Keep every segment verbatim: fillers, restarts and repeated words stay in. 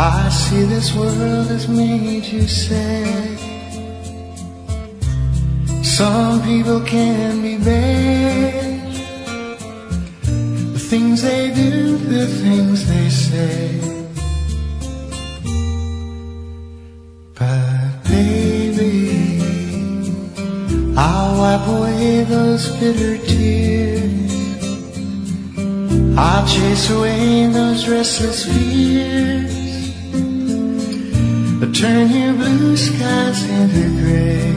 I see this world has made you sad. Some people can be bad. The things they do, the things they say. But baby, I'll wipe away those bitter tears. I'll chase away those restless fears. But turn your blue skies into gray.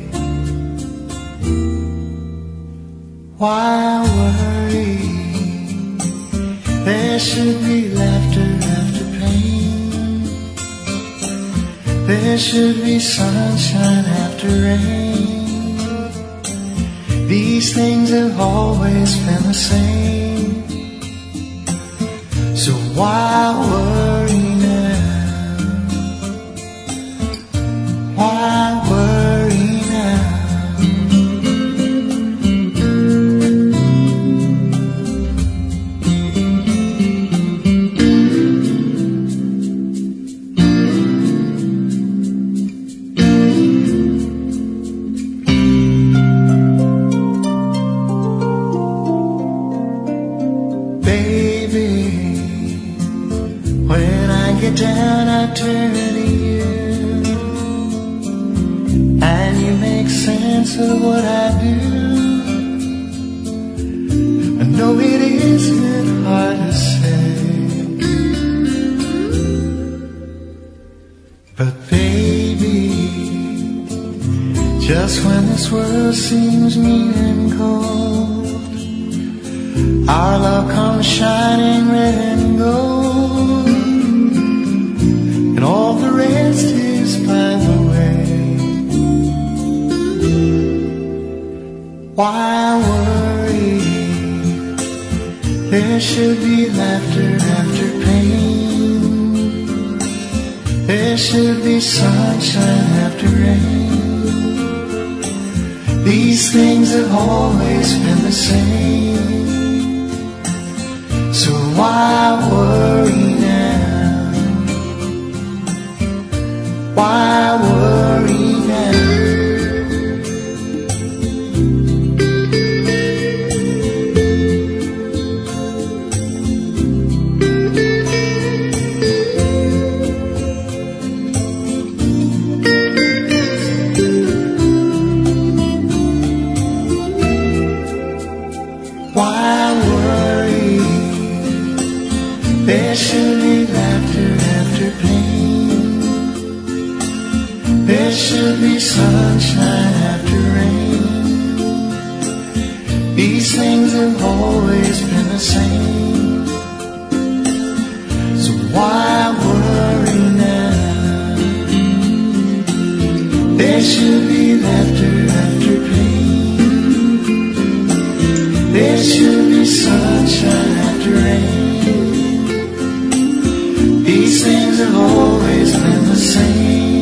Why worry? There should be laughter after pain. There should be sunshine after rain. These things have always been the same. So why worry now? Why worry now? Down, I turn to you, and you make sense of what I do. I know it isn't hard to say, but baby, just when this world seems mean and cold, our love comes shining red and gold. All the rest is by the way. Why worry? There should be laughter after pain. There should be sunshine after rain. These things have always been the same. So why worry now? Why worry now? Why worry? There should be laughter after pain. There should be sunshine after rain. These things have always been the same. So why worry now? There should be laughter after pain. There should be sunshine after rain. These things have always been the same.